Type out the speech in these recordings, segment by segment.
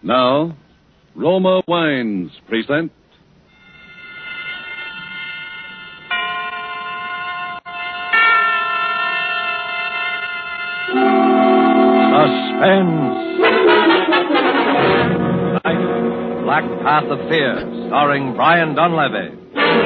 Now, Roma Wines present Suspense. Tonight, Black Path of Fear, starring Brian Donlevy.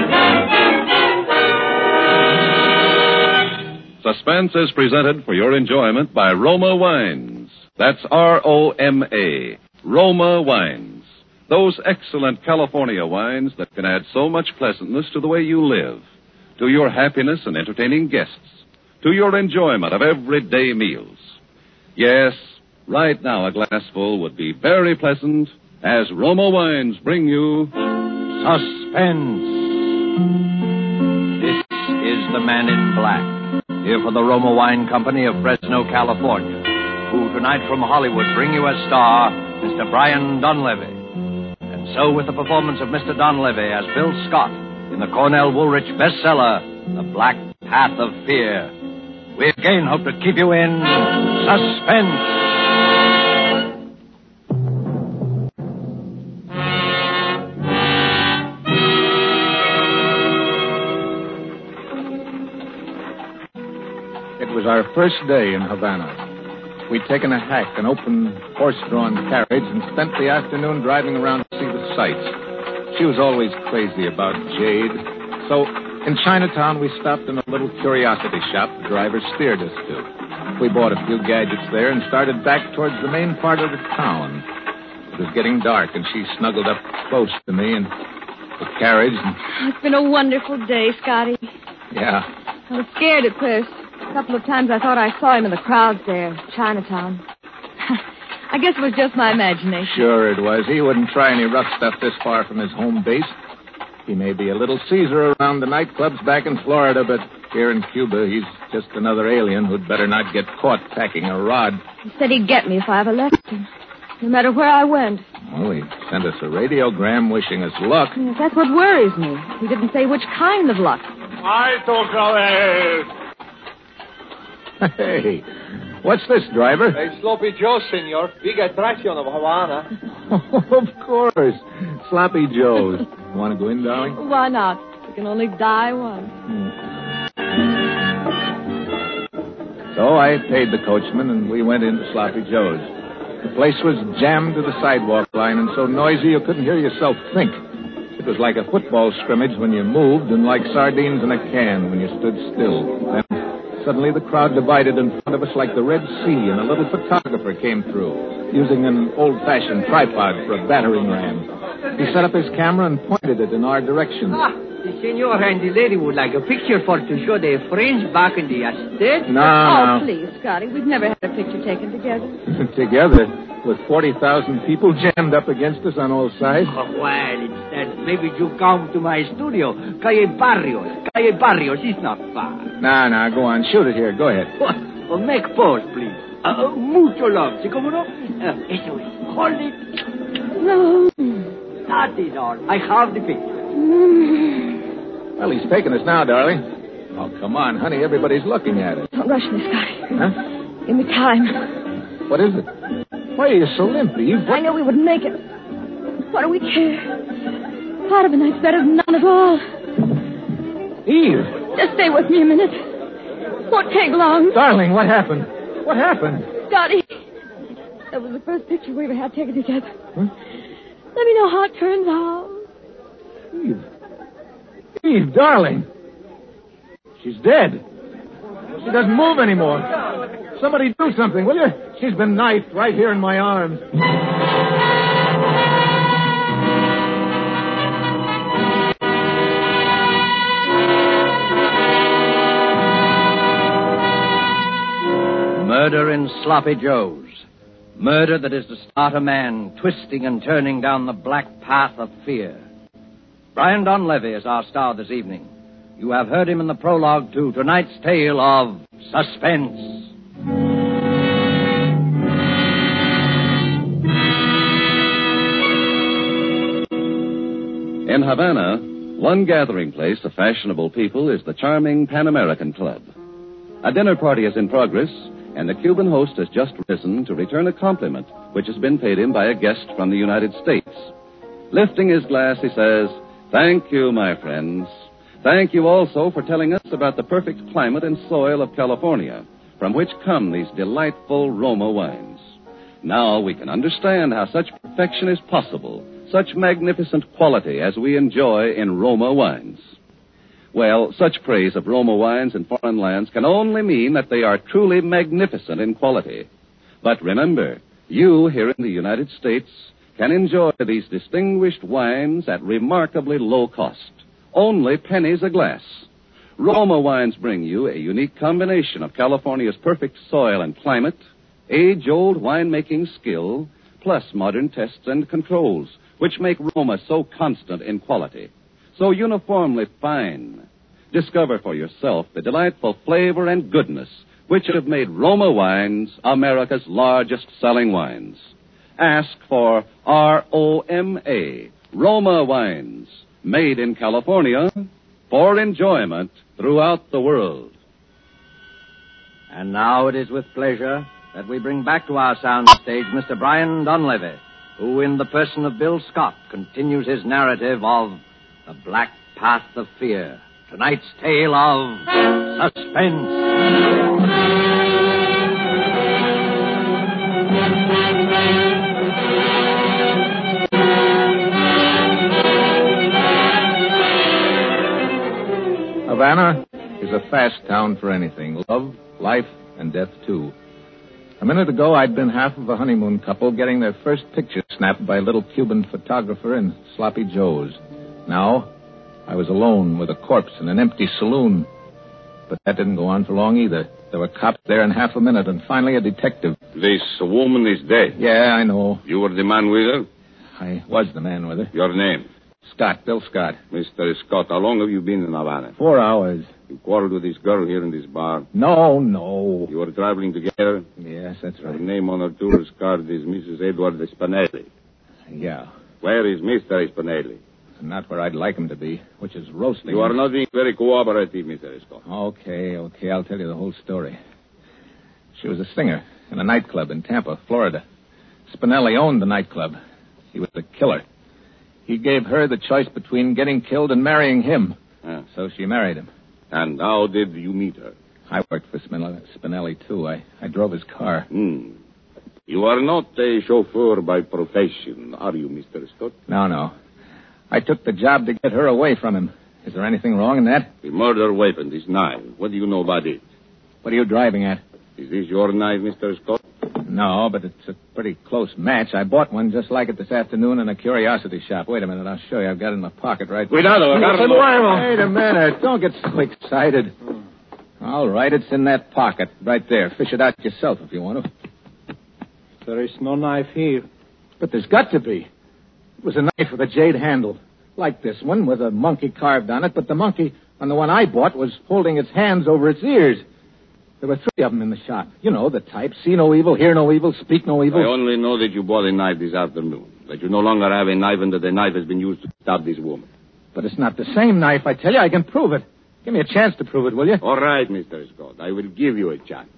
Suspense is presented for your enjoyment by Roma Wines. That's R-O-M-A. Roma Wines. Those excellent California wines that can add so much pleasantness to the way you live, to your happiness in entertaining guests, to your enjoyment of everyday meals. Yes, right now a glassful would be very pleasant as Roma Wines bring you Suspense. This is the Man in Black, here for the Roma Wine Company of Fresno, California, who tonight from Hollywood bring you as star Mr. Brian Donlevy. And so with the performance of Mr. Donlevy as Bill Scott in the Cornell Woolrich bestseller, The Black Path of Fear, we again hope to keep you in suspense. It was our first day in Havana. We'd taken a hack, an open, horse-drawn carriage, and spent the afternoon driving around to see the sights. She was always crazy about jade. So, in Chinatown, we stopped in a little curiosity shop the driver steered us to. We bought a few gadgets there and started back towards the main part of the town. It was getting dark, and she snuggled up close to me in the carriage. It's been a wonderful day, Scotty. Yeah. I was scared at first. A couple of times I thought I saw him in the crowds there, Chinatown. I guess it was just my imagination. Sure it was. He wouldn't try any rough stuff this far from his home base. He may be a little Caesar around the nightclubs back in Florida, but here in Cuba, he's just another alien who'd better not get caught packing a rod. He said he'd get me if I ever left him, no matter where I went. Oh, he sent us a radiogram wishing us luck. Yes, that's what worries me. He didn't say which kind of luck. Hey, what's this, driver? Hey, Sloppy Joe, senor. Big attraction of Havana. Of course. Sloppy Joe's. Want to go in, darling? Why not? You can only die once. So I paid the coachman, and we went into Sloppy Joe's. The place was jammed to the sidewalk line and so noisy you couldn't hear yourself think. It was like a football scrimmage when you moved and like sardines in a can when you stood still. Then suddenly the crowd divided in front of us like the Red Sea, and a little photographer came through, using an old-fashioned tripod for a battering ram. He set up his camera and pointed it in our direction. The senor and the lady would like a picture for to show their friends back in the estate. No. Please, Scotty. We've never had a picture taken together. Together, with 40,000 people jammed up against us on all sides. Oh, well, instead, maybe you come to my studio. Calle Barrios is not far. No, go on. Shoot it here. Go ahead. Oh, make pose, please. Mucho love. ¿Sí, cómo no? Eso es. Hold it. No. That is all. I have the picture. Well, he's taking us now, darling. Oh, come on, honey. Everybody's looking at us. Don't rush me, Scotty. Huh? Give me time. What is it? Why are you so limp, Eve? I knew we wouldn't make it. What do we care? Part of the night's better than none at all. Eve! Just stay with me a minute. Won't take long. Darling, what happened? What happened? Scotty, that was the first picture we ever had taken together. Huh? Let me know how it turns out. Eve, darling. She's dead. She doesn't move anymore. Somebody do something, will you? She's been knifed right here in my arms. Murder in Sloppy Joe's. Murder that is to start a man twisting and turning down the black path of fear. Brian Donlevy is our star this evening. You have heard him in the prologue to tonight's tale of Suspense. In Havana, one gathering place of fashionable people is the charming Pan American Club. A dinner party is in progress, and the Cuban host has just risen to return a compliment which has been paid him by a guest from the United States. Lifting his glass, he says, "Thank you, my friends. Thank you also for telling us about the perfect climate and soil of California, from which come these delightful Roma wines. Now we can understand how such perfection is possible, such magnificent quality as we enjoy in Roma wines." Well, such praise of Roma wines in foreign lands can only mean that they are truly magnificent in quality. But remember, you here in the United States can enjoy these distinguished wines at remarkably low cost, only pennies a glass. Roma wines bring you a unique combination of California's perfect soil and climate, age-old winemaking skill, plus modern tests and controls, which make Roma so constant in quality, so uniformly fine. Discover for yourself the delightful flavor and goodness which have made Roma wines America's largest selling wines. Ask for ROMA, Roma wines, made in California for enjoyment throughout the world. And now it is with pleasure that we bring back to our soundstage Mr. Brian Donlevy, who, in the person of Bill Scott, continues his narrative of The Black Path of Fear, tonight's tale of suspense. Havana is a fast town for anything. Love, life, and death, too. A minute ago, I'd been half of a honeymoon couple getting their first picture snapped by a little Cuban photographer in Sloppy Joe's. Now, I was alone with a corpse in an empty saloon. But that didn't go on for long either. There were cops there in half a minute, and finally a detective. This woman is dead. Yeah, I know. You were the man with her? I was the man with her. Your name? Scott, Bill Scott. Mr. Scott, how long have you been in Havana? 4 hours. You quarreled with this girl here in this bar? No. You were traveling together? Yes, that's Her right. name on her tourist card is Mrs. Edward Spinelli. Yeah. Where is Mr. Spinelli? Not where I'd like him to be, which is roasting. You are not being very cooperative, Mr. Scott. Okay. I'll tell you the whole story. She was a singer in a nightclub in Tampa, Florida. Spinelli owned the nightclub. He was the killer. He gave her the choice between getting killed and marrying him. Ah. So she married him. And how did you meet her? I worked for Spinelli, too. I drove his car. You are not a chauffeur by profession, are you, Mr. Scott? No. I took the job to get her away from him. Is there anything wrong in that? The murder weapon, this knife. What do you know about it? What are you driving at? Is this your knife, Mr. Scott? No, but it's a pretty close match. I bought one just like it this afternoon in a curiosity shop. Wait a minute, I'll show you. I've got it in my pocket right there. Wait a minute. Don't get so excited. All right, it's in that pocket right there. Fish it out yourself if you want to. There is no knife here. But there's got to be. It was a knife with a jade handle, like this one, with a monkey carved on it, but the monkey on the one I bought was holding its hands over its ears. There were 3 of them in the shop. You know, the type. See no evil, hear no evil, speak no evil. I only know that you bought a knife this afternoon. That you no longer have a knife and that the knife has been used to stab this woman. But it's not the same knife, I tell you. I can prove it. Give me a chance to prove it, will you? All right, Mr. Scott. I will give you a chance.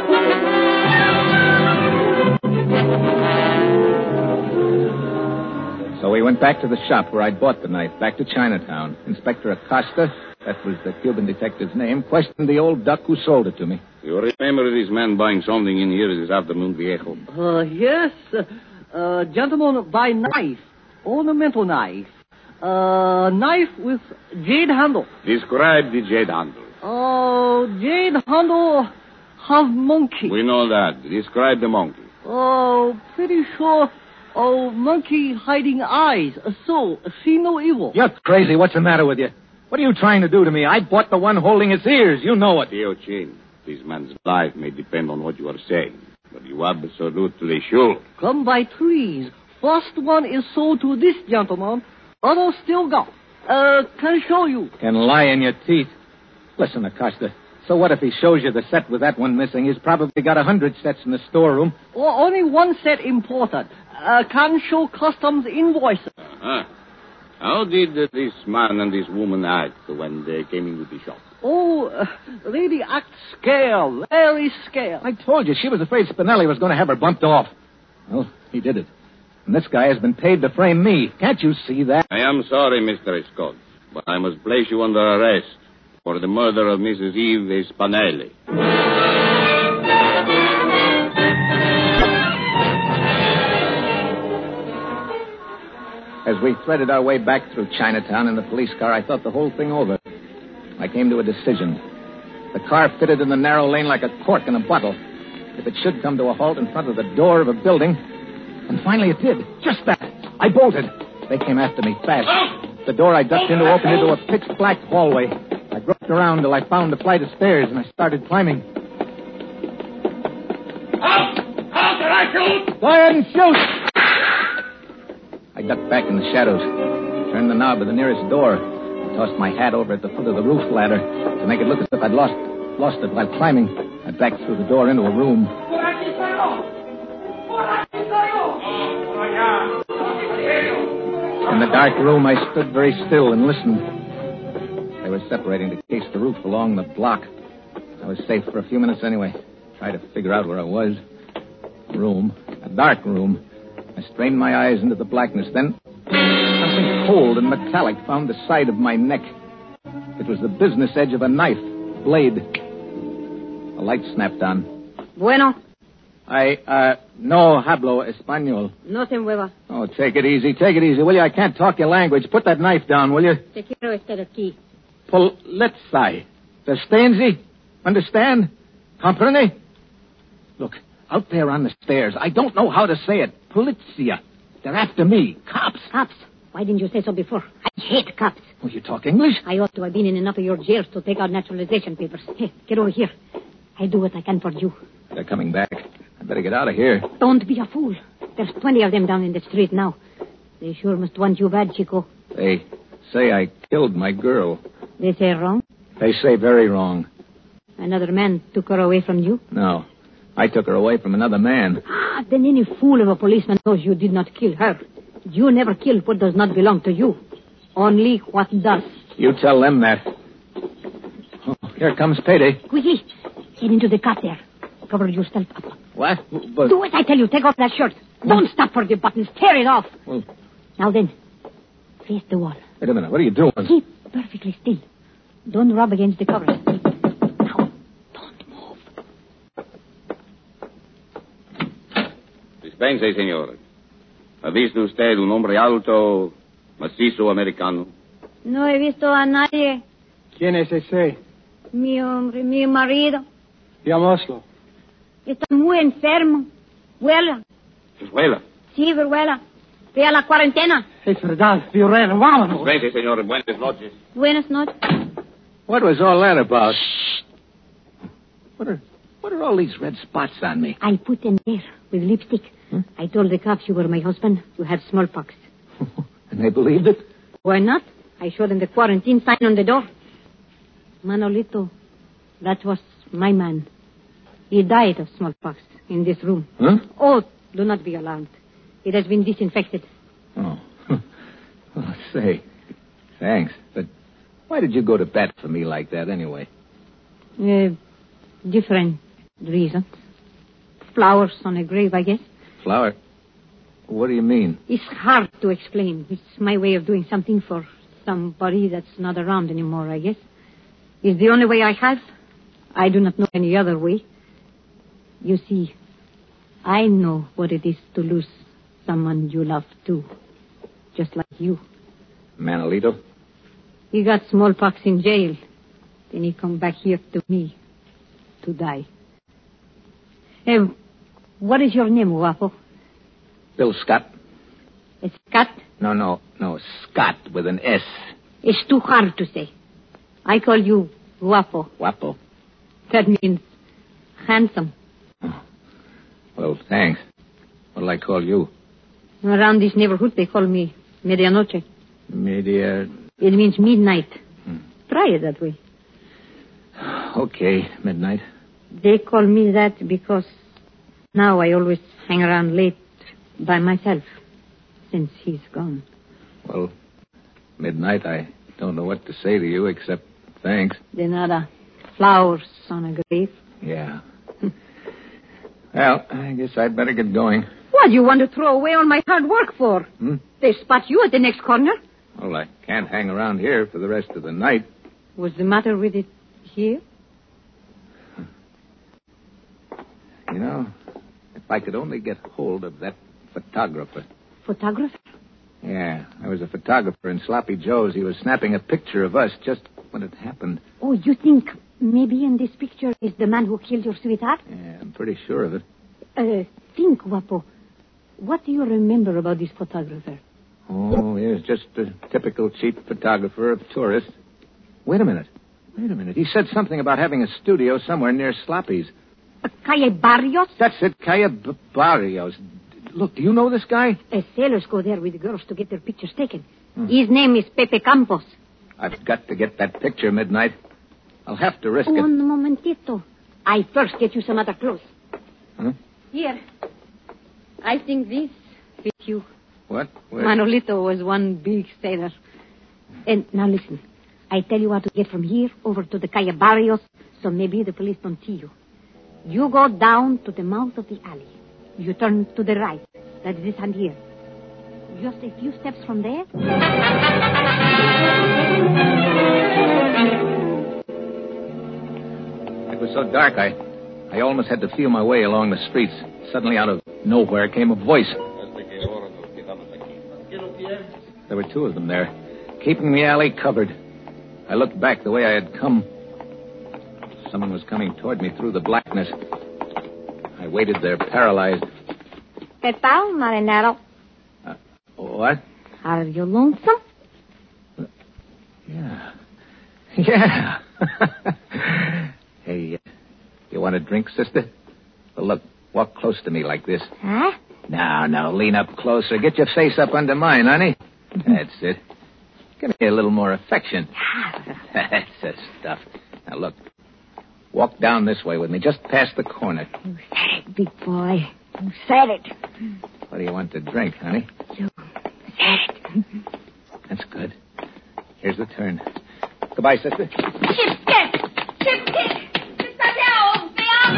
So we went back to the shop where I'd bought the knife, back to Chinatown. Inspector Acosta, that was the Cuban detective's name, questioned the old duck who sold it to me. You remember this man buying something in here this afternoon, Viejo? Yes. Gentleman, buy knife. Ornamental knife. Knife with jade handle. Describe the jade handle. Jade handle have monkey. We know that. Describe the monkey. Pretty sure. Monkey hiding eyes. So, see no evil. You're crazy. What's the matter with you? What are you trying to do to me? I bought the one holding its ears. You know it. Tio Chin, this man's life may depend on what you are saying. But you absolutely sure. Come by trees. First one is sold to this gentleman. Other still go. Can show you. Can lie in your teeth. Listen, Acosta. So what if he shows you the set with that one missing? He's probably got 100 sets in the storeroom. Only one set important. Can show customs invoices. How did this man and this woman act when they came into the shop? Oh, lady act scared, very scared. I told you, she was afraid Spinelli was going to have her bumped off. Well, he did it. And this guy has been paid to frame me. Can't you see that? I am sorry, Mr. Scott, but I must place you under arrest for the murder of Mrs. Eve Spinelli. As we threaded our way back through Chinatown in the police car, I thought the whole thing over. I came to a decision. The car fitted in the narrow lane like a cork in a bottle. If it should come to a halt in front of the door of a building. And finally it did. Just that. I bolted. They came after me fast. The door I ducked into opened into a pitch-black hallway. I groped around till I found a flight of stairs, and I started climbing. How did I shoot? Go ahead and shoot! I ducked back in the shadows, turned the knob of the nearest door, and tossed my hat over at the foot of the roof ladder to make it look as if I'd lost it while climbing. I backed through the door into a room. In the dark room, I stood very still and listened. They were separating to case the roof along the block. I was safe for a few minutes anyway. Tried to figure out where I was. A dark room. I strained my eyes into the blackness. Then something cold and metallic found the side of my neck. It was the business edge of a knife, blade. A light snapped on. Bueno. No hablo español. No se mueva. Oh, take it easy, will you? I can't talk your language. Put that knife down, will you? Te quiero estar aquí. Polizei. Verstehen? Understand? Comprende? Look, out there on the stairs. I don't know how to say it. Polizia. They're after me. Cops. Cops? Why didn't you say so before? I hate cops. Oh, you talk English? I ought to have been in enough of your jails to take out naturalization papers. Hey, get over here. I do what I can for you. They're coming back. I better get out of here. Don't be a fool. There's 20 of them down in the street now. They sure must want you bad, Chico. They say I killed my girl. They say wrong? They say very wrong. Another man took her away from you? No. I took her away from another man. Then any fool of a policeman knows you did not kill her. You never killed what does not belong to you. Only what does. You tell them that. Oh, here comes payday. Quickly. Get into the car there. Cover yourself up. What? But... Do as I tell you. Take off that shirt. Don't stop for the buttons. Tear it off. Well... Now then, face the wall. Wait a minute. What are you doing? Keep perfectly still. Don't rub against the covers. Now, don't move. Dispense, señor. ¿Ha visto usted un hombre alto, macizo americano? No he visto a nadie. ¿Quién es ese? Mi hombre, mi marido. Llamémoslo. Está muy enfermo. Vuela. Vuela. Sí, vuela. Ve a la cuarentena. Es verdad, Fiorella, vámonos. Dispense, señor. Buenas noches. Buenas noches. What was all that about? What are all these red spots on me? I put them there with lipstick. I told the cops you were my husband. You had smallpox. And they believed it? Why not? I showed them the quarantine sign on the door. Manolito, that was my man. He died of smallpox in this room. Huh? Oh, do not be alarmed. It has been disinfected. Oh. Oh, say, thanks. But why did you go to bat for me like that anyway? Different reasons. Flowers on a grave, I guess. Flower? What do you mean? It's hard to explain. It's my way of doing something for somebody that's not around anymore, I guess. It's the only way I have. I do not know any other way. You see, I know what it is to lose someone you love, too. Just like you. Manolito? He got smallpox in jail. Then he come back here to me to die. Hey, what is your name, Guapo? Bill Scott. Scott? No, Scott with an S. It's too hard to say. I call you Guapo. Guapo? That means handsome. Oh. Well, thanks. What'll I call you? Around this neighborhood, they call me Medianoche. It means midnight. Try it that way. Okay, midnight. They call me that because now I always hang around late by myself since he's gone. Well, midnight, I don't know what to say to you except thanks. De nada. Flowers on a grave. Yeah. Well, I guess I'd better get going. What do you want to throw away all my hard work for? They spot you at the next corner. Well, I can't hang around here for the rest of the night. What's the matter with it here? You know, if I could only get hold of that photographer. Photographer? Yeah, I was a photographer in Sloppy Joe's. He was snapping a picture of us just when it happened. Oh, you think maybe in this picture is the man who killed your sweetheart? Yeah, I'm pretty sure of it. Think, Guapo. What do you remember about this photographer? Oh, he was just a typical cheap photographer of tourists. Wait a minute. He said something about having a studio somewhere near Sloppy's. Calle Barrios? That's it, Calle Barrios. Look, do you know this guy? Sailors go there with the girls to get their pictures taken. His name is Pepe Campos. I've got to get that picture, Midnight. I'll have to risk it. Un momentito. I first get you some other clothes. Huh? Here. I think this fits you. What? Where? Manolito was one big sailor. And now listen. I tell you how to get from here over to the Calle Barrios, so maybe the police don't see you. You go down to the mouth of the alley. You turn to the right. That is this hand here. Just a few steps from there. It was so dark, I almost had to feel my way along the streets. Suddenly, out of nowhere, came a voice. There were two of them there, keeping the alley covered. I looked back the way I had come. Someone was coming toward me through the blackness. I waited there, paralyzed. ¿Qué tal, marinero? What? Are you lonesome? Yeah. Hey, you want a drink, sister? Well, look, walk close to me like this. Huh? Now, lean up closer. Get your face up under mine, honey. That's it. Give me a little more affection. That's the stuff. Now, look. Walk down this way with me, just past the corner. You said it, big boy. You said it. What do you want to drink, honey? You said it. That's good. Here's the turn. Goodbye, sister. Chipkick! Citadel!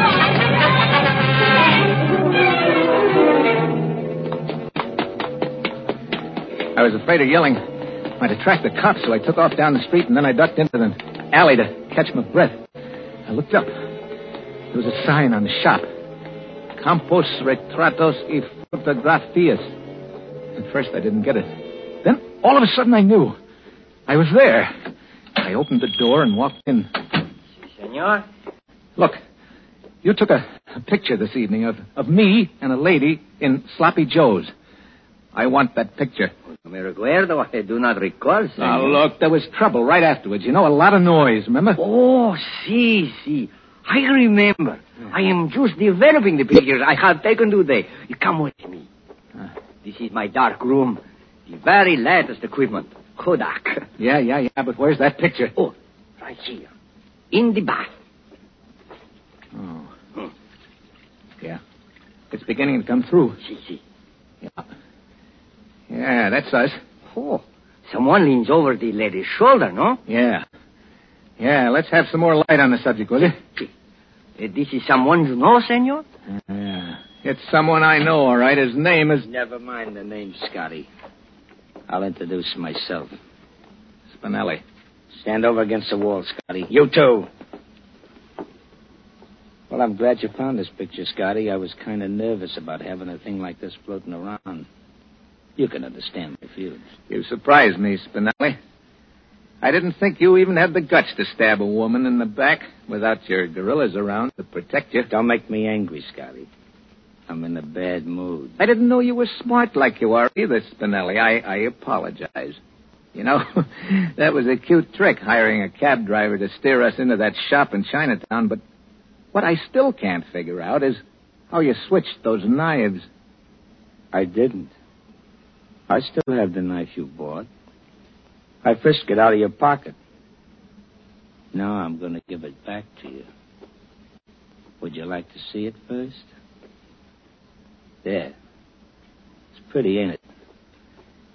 I was afraid of yelling. Might attract the cops, so I took off down the street, and then I ducked into the alley to catch my breath. I looked up. There was a sign on the shop. Campos Retratos y Fotografías. At first, I didn't get it. Then, all of a sudden, I knew. I was there. I opened the door and walked in. Senor? Look, you took a picture this evening of me and a lady in Sloppy Joe's. I want that picture. Me recuerdo. I do not recall, senor. Now, look, there was trouble right afterwards. You know, a lot of noise, remember? Oh, si. I remember. I am just developing the pictures I have taken today. You come with me. This is my dark room. The very latest equipment. Kodak. Yeah, but where's that picture? Oh, right here. In the bath. Oh. Yeah. It's beginning to come through. Si. Yeah, that's us. Oh, someone leans over the lady's shoulder, no? Yeah, let's have some more light on the subject, will you? This is someone you know, senor? Yeah. It's someone I know, all right. His name is... Never mind the name, Scotty. I'll introduce myself. Spinelli. Stand over against the wall, Scotty. You too. Well, I'm glad you found this picture, Scotty. I was kind of nervous about having a thing like this floating around. You can understand my feelings. You surprised me, Spinelli. I didn't think you even had the guts to stab a woman in the back without your gorillas around to protect you. Don't make me angry, Scotty. I'm in a bad mood. I didn't know you were smart like you are either, Spinelli. I apologize. You know, that was a cute trick, hiring a cab driver to steer us into that shop in Chinatown, but what I still can't figure out is how you switched those knives. I didn't. I still have the knife you bought. I frisked it out of your pocket. Now I'm going to give it back to you. Would you like to see it first? There. It's pretty, ain't it?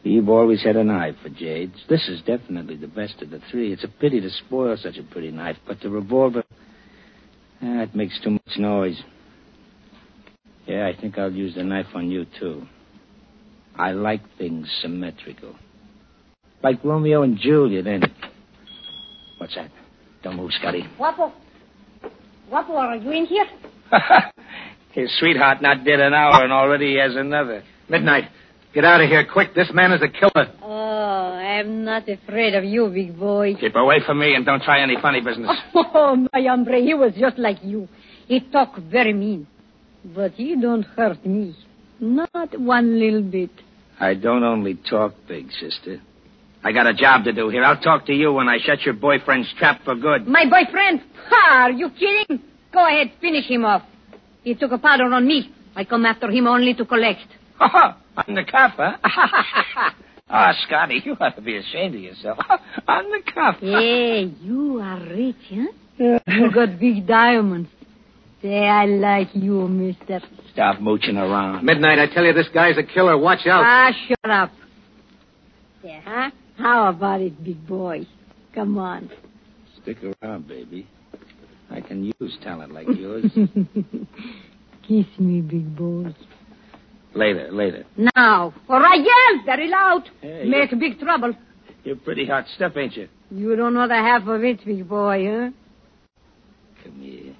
Eve always had an eye for jades. This is definitely the best of the three. It's a pity to spoil such a pretty knife, but the revolver, it makes too much noise. Yeah, I think I'll use the knife on you, too. I like things symmetrical. Like Romeo and Juliet, ain't it? What's that? Don't move, Scotty. Guapo, are you in here? His sweetheart not dead an hour, and already he has another. Midnight. Get out of here, quick. This man is a killer. Oh, I'm not afraid of you, big boy. Keep away from me and don't try any funny business. Oh, my hombre, he was just like you. He talked very mean. But he don't hurt me. Not one little bit. I don't only talk big, sister. I got a job to do here. I'll talk to you when I shut your boyfriend's trap for good. My boyfriend? Ha, are you kidding? Go ahead, finish him off. He took a powder on me. I come after him only to collect. On the cuff, huh? Scotty, you ought to be ashamed of yourself. On the cuff. Hey, you are rich, huh? You got big diamonds. Say, I like you, mister. Stop mooching around. Midnight, I tell you, this guy's a killer. Watch out. Shut up. Yeah, huh? How about it, big boy? Come on. Stick around, baby. I can use talent like yours. Kiss me, big boy. Later. Now. All right, yell very loud. Hey, Make big trouble. You're pretty hot stuff, ain't you? You don't know the half of it, big boy, huh? Come here.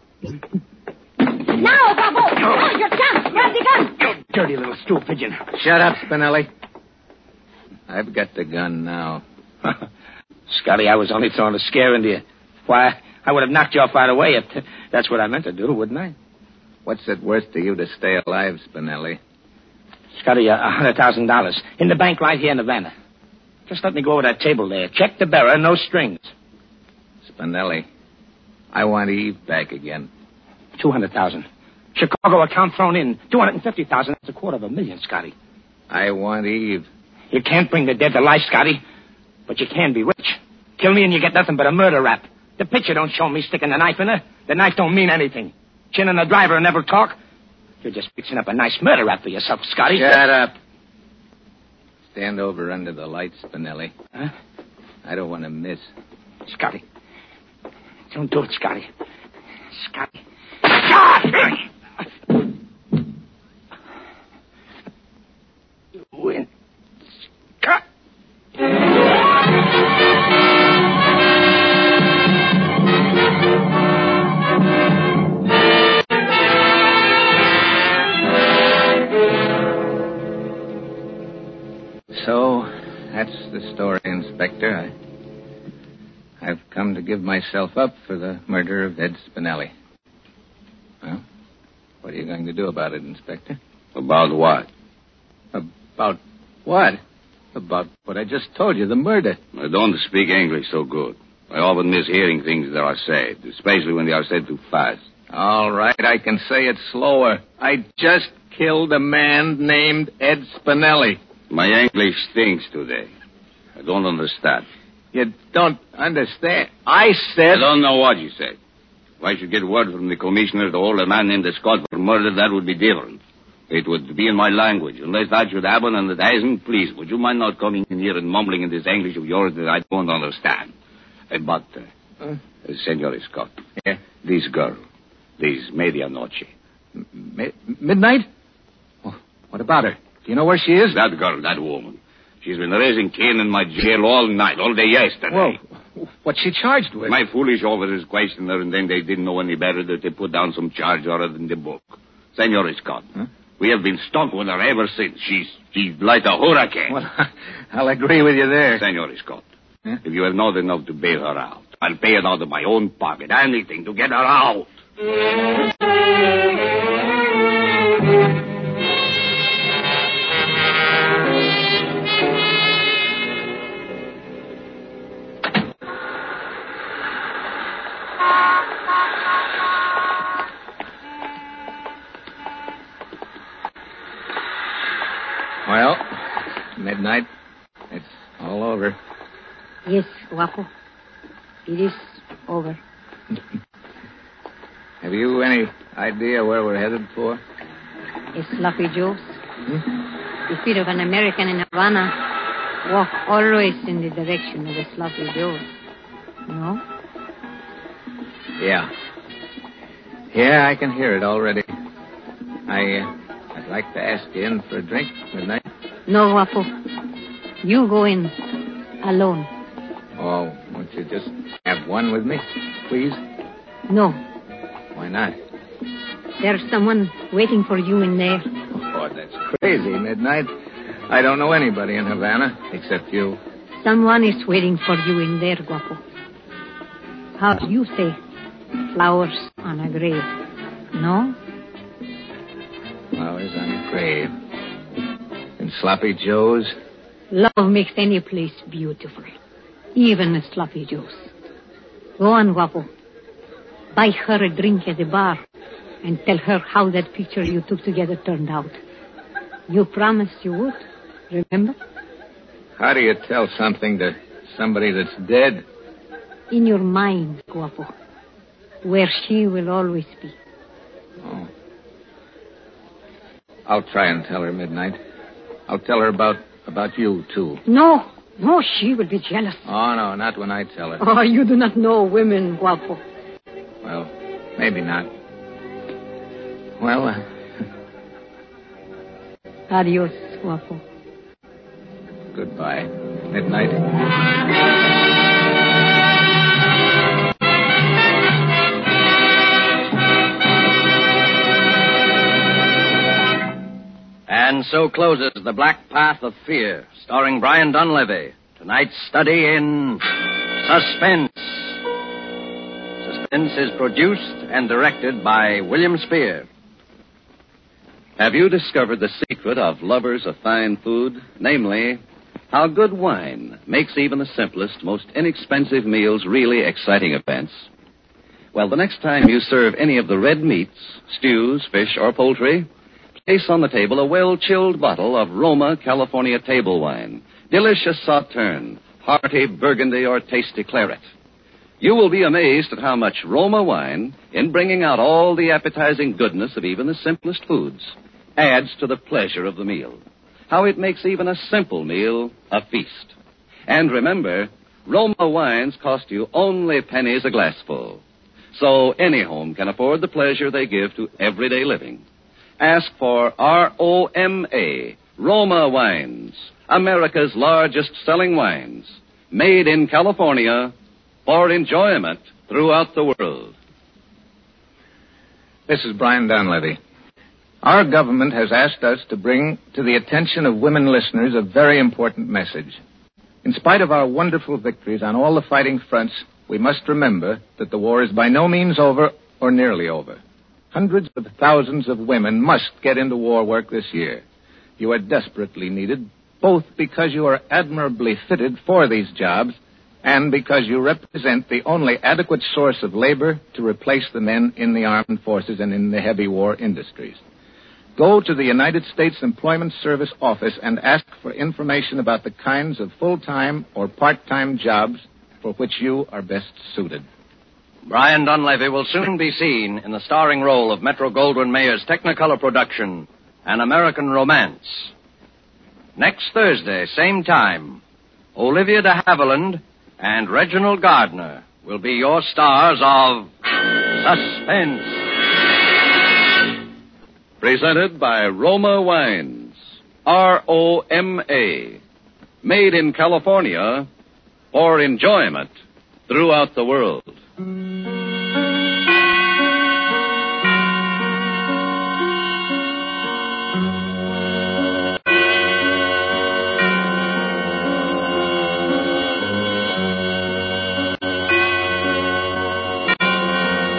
Now, Bobo! Now's your chance. Grab the gun. You dirty little stool pigeon. Shut up, Spinelli. I've got the gun now. Scotty, I was only throwing a scare into you. Why, I would have knocked you off right away if that's what I meant to do, wouldn't I? What's it worth to you to stay alive, Spinelli? Scotty, $100,000 in the bank right here in Havana. Just let me go over that table there. Check the bearer, no strings. Spinelli, I want Eve back again. 200,000. Chicago account thrown in. 250,000. That's $250,000, Scotty. I want Eve. You can't bring the dead to life, Scotty. But you can be rich. Kill me and you get nothing but a murder rap. The picture don't show me sticking the knife in her. The knife don't mean anything. Chin and the driver never talk. You're just fixing up a nice murder rap for yourself, Scotty. Shut up. Stand over under the lights, Spinelli. Huh? I don't want to miss. Scotty. Don't do it, Scotty. Scotty. Scotty! You win. Scott. So, that's the story, Inspector. I've come to give myself up for the murder of Ed Spinelli. Well, what are you going to do about it, Inspector? About what? About what? About what I just told you, the murder. I don't speak English so good. I often miss hearing things that are said, especially when they are said too fast. All right, I can say it slower. I just killed a man named Ed Spinelli. My English stinks today. I don't understand. You don't understand? I said... I don't know what you said. If I should get word from the commissioner to hold a man named Scott for murder, that would be different. It would be in my language. Unless that should happen and it hasn't, please, would you mind not coming in here and mumbling in this English of yours that I don't understand? But, Senor Scott. Yeah? This girl, this Medianoche. Midnight? Well, what about her? Do you know where she is? That girl, that woman. She's been raising Cain in my jail all night, all day yesterday. Whoa. What's she charged with? My foolish officers questioned her, and then they didn't know any better that they put down some charge other than the book. Senor Scott, we have been stuck with her ever since. She's like a hurricane. Well, I'll agree with you there. Senor Scott, if you have not enough to bail her out, I'll pay it out of my own pocket. Anything to get her out. Well, midnight. It's all over. Yes, Guapo. It is over. Have you any idea where we're headed for? It's Sloppy Joe's. The feet of an American in Havana walk always in the direction of the Sloppy Joe. No? Yeah. Yeah, I can hear it already. I'd like to ask you in for a drink, Midnight. No, Guapo. You go in alone. Oh, won't you just have one with me, please? No. Why not? There's someone waiting for you in there. Oh, that's crazy, Midnight. I don't know anybody in Havana except you. Someone is waiting for you in there, Guapo. How do you say? Flowers on a grave. No? Flowers on a grave. In Sloppy Joe's? Love makes any place beautiful. Even a Sloppy Joe's. Go on, Guapo. Buy her a drink at the bar and tell her how that picture you took together turned out. You promised you would, remember? How do you tell something to somebody that's dead? In your mind, Guapo. Where she will always be. Oh. I'll try and tell her, Midnight. I'll tell her about you, too. No, she will be jealous. Oh, no, not when I tell her. Oh, you do not know women, Guapo. Well, maybe not. Well, Adios, Guapo. Goodbye, Midnight. And so closes The Black Path of Fear, starring Brian Donlevy. Tonight's study in Suspense. Suspense is produced and directed by William Spear. Have you discovered the secret of lovers of fine food? Namely, how good wine makes even the simplest, most inexpensive meals really exciting events? Well, the next time you serve any of the red meats, stews, fish, or poultry, place on the table a well-chilled bottle of Roma California table wine. Delicious Sauterne, hearty Burgundy, or tasty claret. You will be amazed at how much Roma wine, in bringing out all the appetizing goodness of even the simplest foods, adds to the pleasure of the meal. How it makes even a simple meal a feast. And remember, Roma wines cost you only pennies a glassful. So any home can afford the pleasure they give to everyday living. Ask for ROMA, Roma Wines, America's largest selling wines, made in California for enjoyment throughout the world. This is Brian Donlevy. Our government has asked us to bring to the attention of women listeners a very important message. In spite of our wonderful victories on all the fighting fronts, we must remember that the war is by no means over or nearly over. Hundreds of thousands of women must get into war work this year. You are desperately needed, both because you are admirably fitted for these jobs and because you represent the only adequate source of labor to replace the men in the armed forces and in the heavy war industries. Go to the United States Employment Service office and ask for information about the kinds of full-time or part-time jobs for which you are best suited. Brian Donlevy will soon be seen in the starring role of Metro-Goldwyn-Mayer's Technicolor production, An American Romance. Next Thursday, same time, Olivia de Havilland and Reginald Gardner will be your stars of Suspense. Presented by Roma Wines, ROMA, made in California for enjoyment throughout the world.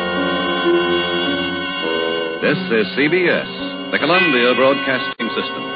This is CBS, the Columbia Broadcasting System.